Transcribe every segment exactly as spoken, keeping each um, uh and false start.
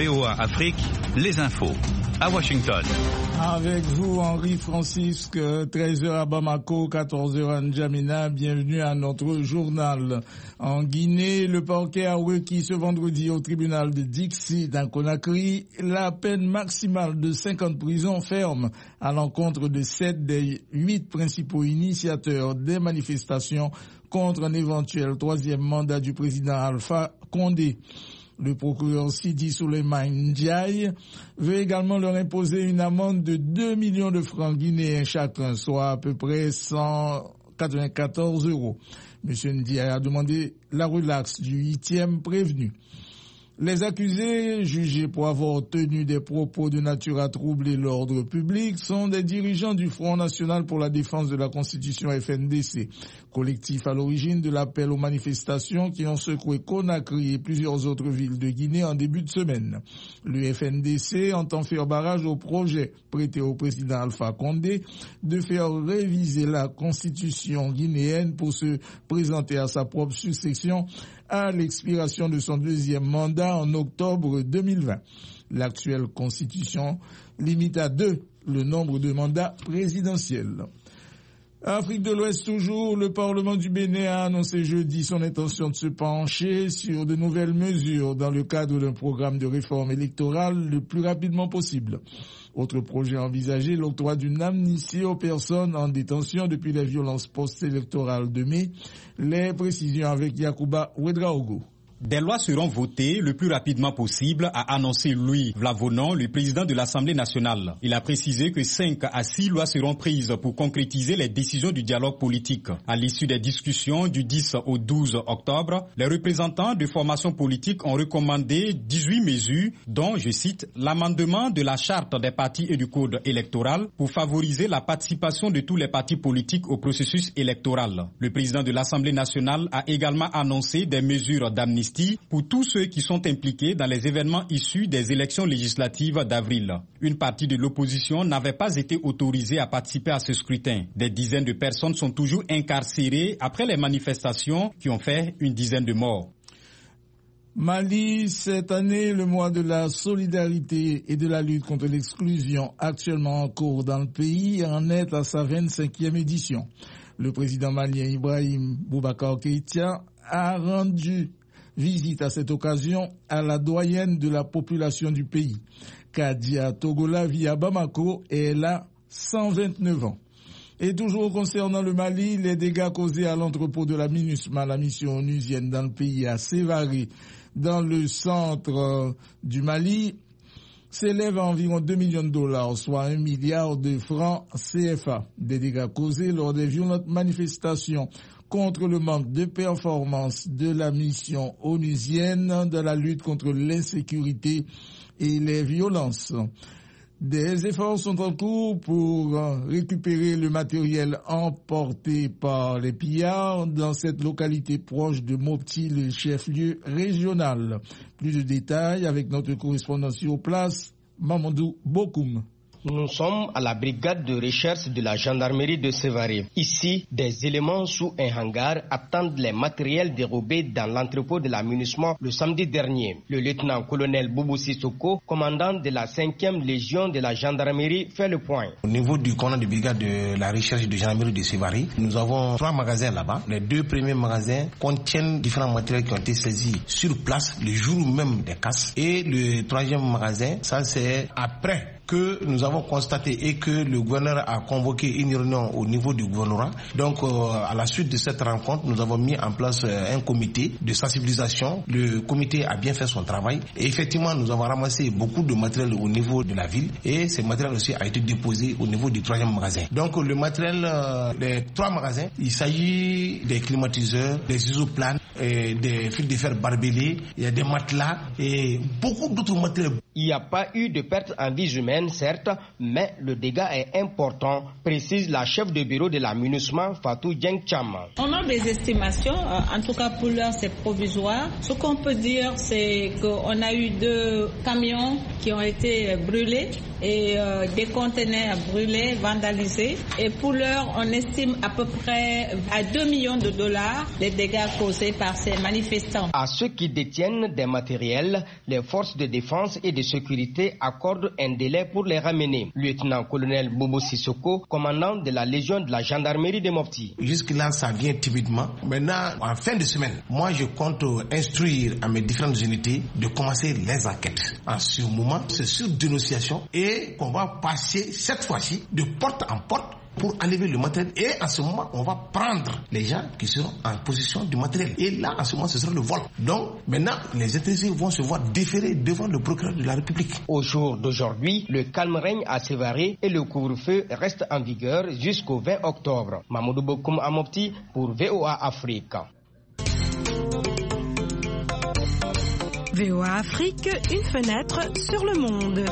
V O A Afrique, les infos. À Washington. Avec vous, Henri Francisque, treize heures à Bamako, quatorze heures à N'Djamena. Bienvenue à notre journal. En Guinée, le parquet a requis ce vendredi au tribunal de Dixi, dans Conakry, la peine maximale de cinquante prisons fermes à l'encontre de sept des huit principaux initiateurs des manifestations contre un éventuel troisième mandat du président Alpha Condé. Le procureur Sidi Souleymane Ndiaye veut également leur imposer une amende de deux millions de francs guinéens chacun, soit à peu près cent quatre-vingt-quatorze euros. Monsieur Ndiaye a demandé la relaxe du huitième prévenu. Les accusés, jugés pour avoir tenu des propos de nature à troubler l'ordre public, sont des dirigeants du Front National pour la défense de la Constitution F N D C, collectif à l'origine de l'appel aux manifestations qui ont secoué Conakry et plusieurs autres villes de Guinée en début de semaine. Le F N D C entend faire barrage au projet prêté au président Alpha Condé de faire réviser la Constitution guinéenne pour se présenter à sa propre succession à l'expiration de son deuxième mandat en octobre deux mille vingt. L'actuelle constitution limite à deux le nombre de mandats présidentiels. Afrique de l'Ouest toujours, le Parlement du Bénin a annoncé jeudi son intention de se pencher sur de nouvelles mesures dans le cadre d'un programme de réforme électorale le plus rapidement possible. Autre projet envisagé, l'octroi d'une amnistie aux personnes en détention depuis les violences post-électorales de mai. Les précisions avec Yacouba Ouedraogo. Des lois seront votées le plus rapidement possible, a annoncé Louis Vlavonon, le président de l'Assemblée nationale. Il a précisé que cinq à six lois seront prises pour concrétiser les décisions du dialogue politique. À l'issue des discussions du dix au douze octobre, les représentants de formations politiques ont recommandé dix-huit mesures, dont, je cite, l'amendement de la charte des partis et du code électoral pour favoriser la participation de tous les partis politiques au processus électoral. Le président de l'Assemblée nationale a également annoncé des mesures d'amnistie pour tous ceux qui sont impliqués dans les événements issus des élections législatives d'avril. Une partie de l'opposition n'avait pas été autorisée à participer à ce scrutin. Des dizaines de personnes sont toujours incarcérées après les manifestations qui ont fait une dizaine de morts. Mali, cette année, le mois de la solidarité et de la lutte contre l'exclusion actuellement en cours dans le pays en est à sa vingt-cinquième édition. Le président malien Ibrahim Boubacar Keïta a rendu visite à cette occasion à la doyenne de la population du pays. Kadia Togola vit à Bamako et elle a cent vingt-neuf ans. Et toujours concernant le Mali, les dégâts causés à l'entrepôt de la MINUSMA, la mission onusienne dans le pays à Sévaré, dans le centre du Mali, s'élèvent à environ deux millions de dollars, soit un milliard de francs C F A. Des dégâts causés lors des violentes manifestations contre le manque de performance de la mission onusienne dans la lutte contre l'insécurité et les violences. Des efforts sont en cours pour récupérer le matériel emporté par les pillards dans cette localité proche de Mopti, le chef-lieu régional. Plus de détails avec notre correspondant sur place, Mamadou Bokoum. Nous sommes à la brigade de recherche de la gendarmerie de Sévaré. Ici, des éléments sous un hangar attendent les matériels dérobés dans l'entrepôt de la MINUSMA le samedi dernier. Le lieutenant-colonel Boubou Sissoko, commandant de la cinquième légion de la gendarmerie, fait le point. Au niveau du commandant de brigade de la recherche de gendarmerie de Sévaré, nous avons trois magasins là-bas. Les deux premiers magasins contiennent différents matériels qui ont été saisis sur place le jour même des casses. Et le troisième magasin, ça c'est après que nous avons constaté et que le gouverneur a convoqué une réunion au niveau du gouvernorat. Donc, euh, à la suite de cette rencontre, nous avons mis en place euh, un comité de sensibilisation. Le comité a bien fait son travail. Et effectivement, nous avons ramassé beaucoup de matériel au niveau de la ville. Et ce matériel aussi a été déposé au niveau du troisième magasin. Donc, le matériel euh, des trois magasins, il s'agit des climatiseurs, des isoplanes, et des fils de fer barbelés, il y a des matelas et beaucoup d'autres matériels. Il n'y a pas eu de perte en vie humaine, certes, mais le dégât est important, précise la chef de bureau de la MINUSMA, Fatou Dieng-Cham. On a des estimations, en tout cas pour l'heure c'est provisoire. Ce qu'on peut dire, c'est qu'on a eu deux camions qui ont été brûlés et euh, des conteneurs brûlés, vandalisés. Et pour l'heure, on estime à peu près à deux millions de dollars les dégâts causés par ces manifestants. À ceux qui détiennent des matériels, les forces de défense et de sécurité accordent un délai pour les ramener. Lieutenant-colonel Bobo Sissoko, commandant de la Légion de la gendarmerie de Mopti. Jusque-là, ça vient timidement. Maintenant, en fin de semaine, moi je compte instruire à mes différentes unités de commencer les enquêtes. En ce moment, c'est sur dénonciation et qu'on va passer cette fois-ci de porte en porte pour enlever le matériel. Et à ce moment, on va prendre les gens qui seront en possession du matériel. Et là, à ce moment, ce sera le vol. Donc, maintenant, les intéressés vont se voir déférés devant le procureur de la République. Au jour d'aujourd'hui, le calme règne à Sévaré et le couvre-feu reste en vigueur jusqu'au vingt octobre. Mamoudou Bokoum Amopti pour V O A Afrique. V O A Afrique, une fenêtre sur le monde.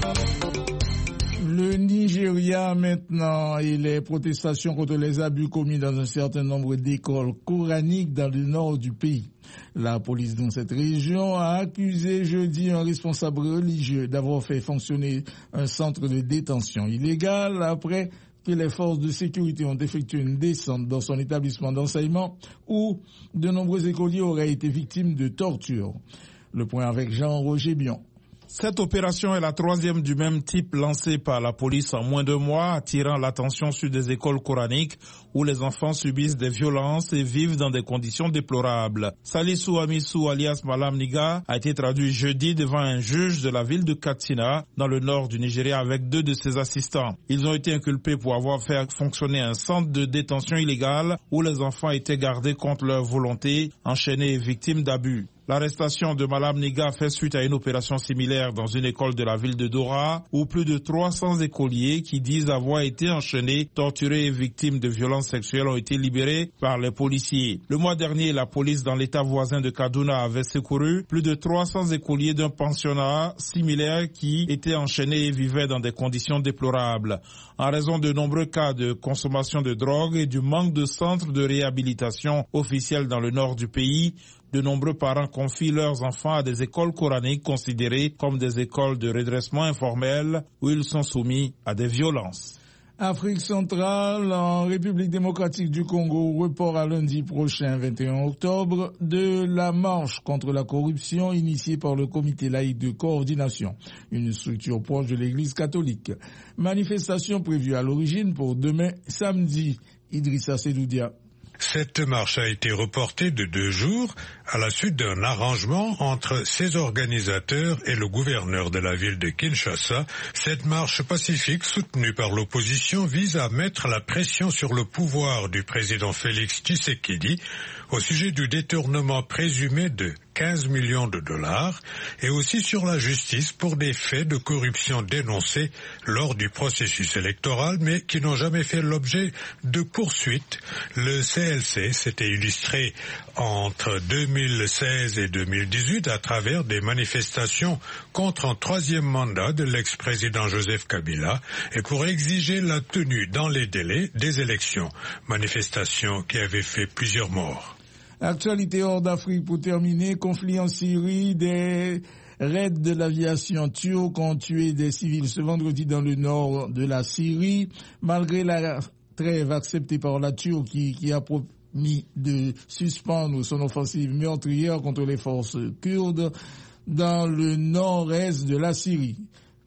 Le Nigeria maintenant et les protestations contre les abus commis dans un certain nombre d'écoles coraniques dans le nord du pays. La police dans cette région a accusé jeudi un responsable religieux d'avoir fait fonctionner un centre de détention illégal après que les forces de sécurité ont effectué une descente dans son établissement d'enseignement où de nombreux écoliers auraient été victimes de torture. Le point avec Jean-Roger Bion. Cette opération est la troisième du même type lancée par la police en moins de mois, attirant l'attention sur des écoles coraniques où les enfants subissent des violences et vivent dans des conditions déplorables. Salisu Amisu alias Malam Niga a été traduit jeudi devant un juge de la ville de Katsina dans le nord du Nigeria avec deux de ses assistants. Ils ont été inculpés pour avoir fait fonctionner un centre de détention illégal où les enfants étaient gardés contre leur volonté, enchaînés et victimes d'abus. L'arrestation de Malam Niga fait suite à une opération similaire dans une école de la ville de Dora où plus de trois cents écoliers qui disent avoir été enchaînés, torturés et victimes de violences sexuelles ont été libérés par les policiers. Le mois dernier, la police dans l'état voisin de Kaduna avait secouru plus de trois cents écoliers d'un pensionnat similaire qui étaient enchaînés et vivaient dans des conditions déplorables. En raison de nombreux cas de consommation de drogue et du manque de centres de réhabilitation officiels dans le nord du pays, de nombreux parents confient leurs enfants à des écoles coraniques considérées comme des écoles de redressement informel où ils sont soumis à des violences. Afrique centrale, en République démocratique du Congo, report à lundi prochain, vingt et un octobre, de la marche contre la corruption initiée par le Comité laïque de coordination, une structure proche de l'Église catholique. Manifestation prévue à l'origine pour demain, samedi. Idrissa Sedoudia. Cette marche a été reportée de deux jours à la suite d'un arrangement entre ses organisateurs et le gouverneur de la ville de Kinshasa. Cette marche pacifique soutenue par l'opposition vise à mettre la pression sur le pouvoir du président Félix Tshisekedi au sujet du détournement présumé de quinze millions de dollars et aussi sur la justice pour des faits de corruption dénoncés lors du processus électoral mais qui n'ont jamais fait l'objet de poursuites. Le C L C s'était illustré entre deux mille seize et deux mille dix-huit à travers des manifestations contre un troisième mandat de l'ex-président Joseph Kabila et pour exiger la tenue dans les délais des élections, manifestations qui avaient fait plusieurs morts. Actualité hors d'Afrique pour terminer, conflit en Syrie, des raids de l'aviation turque ont tué des civils ce vendredi dans le nord de la Syrie, malgré la trêve acceptée par la Turquie qui a promis de suspendre son offensive meurtrière contre les forces kurdes dans le nord-est de la Syrie.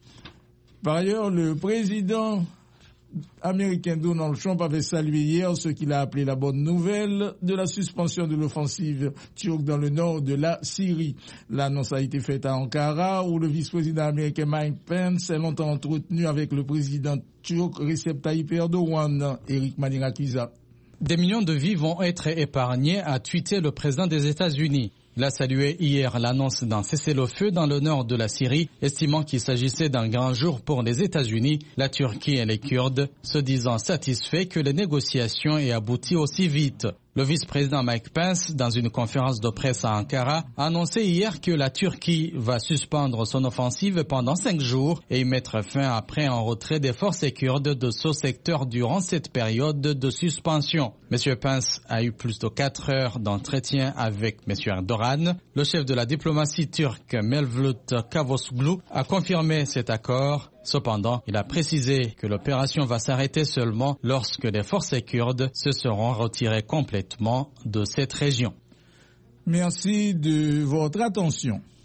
Par ailleurs, le président américain Donald Trump avait salué hier ce qu'il a appelé la bonne nouvelle de la suspension de l'offensive turque dans le nord de la Syrie. L'annonce a été faite à Ankara où le vice-président américain Mike Pence s'est longtemps entretenu avec le président turc Recep Tayyip Erdogan. Eric Manirakiza. Des millions de vies vont être épargnés, a tweeté le président des États-Unis. Il a salué hier l'annonce d'un cessez-le-feu dans le nord de la Syrie, estimant qu'il s'agissait d'un grand jour pour les États-Unis, la Turquie et les Kurdes, se disant satisfaits que les négociations aient abouti aussi vite. Le vice-président Mike Pence, dans une conférence de presse à Ankara, a annoncé hier que la Turquie va suspendre son offensive pendant cinq jours et y mettre fin après un retrait des forces kurdes de ce secteur durant cette période de suspension. M. Pence a eu plus de quatre heures d'entretien avec M. Erdogan. Le chef de la diplomatie turque, Mevlut Cavusoglu, a confirmé cet accord. Cependant, il a précisé que l'opération va s'arrêter seulement lorsque les forces kurdes se seront retirées complètement de cette région. Merci de votre attention.